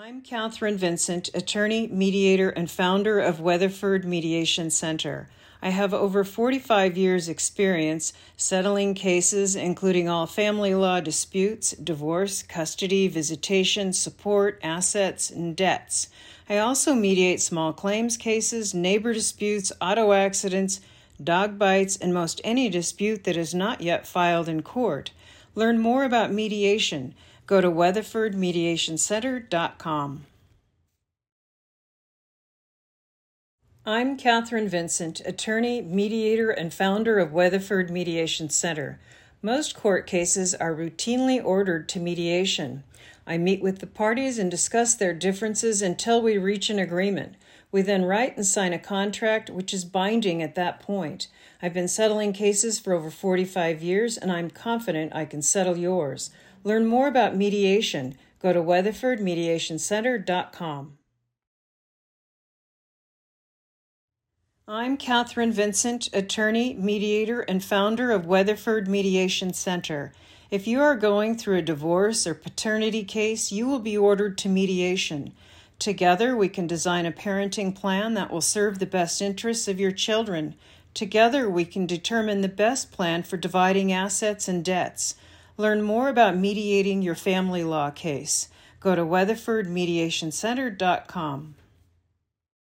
I'm Catherine Vincent, attorney, mediator, and founder of Weatherford Mediation Center. I have over 45 years' experience settling cases including all family law disputes, divorce, custody, visitation, support, assets, and debts. I also mediate small claims cases, neighbor disputes, auto accidents, dog bites, and most any dispute that is not yet filed in court. Learn more about mediation. Go to weatherfordmediationcenter.com. I'm Catherine Vincent, attorney, mediator, and founder of Weatherford Mediation Center. Most court cases are routinely ordered to mediation. I meet with the parties and discuss their differences until we reach an agreement. We then write and sign a contract, which is binding at that point. I've been settling cases for over 45 years, and I'm confident I can settle yours. Learn more about mediation. Go to weatherfordmediationcenter.com. I'm Catherine Vincent, attorney, mediator, and founder of Weatherford Mediation Center. If you are going through a divorce or paternity case, you will be ordered to mediation. Together, we can design a parenting plan that will serve the best interests of your children. Together, we can determine the best plan for dividing assets and debts. Learn more about mediating your family law case. Go to weatherfordmediationcenter.com.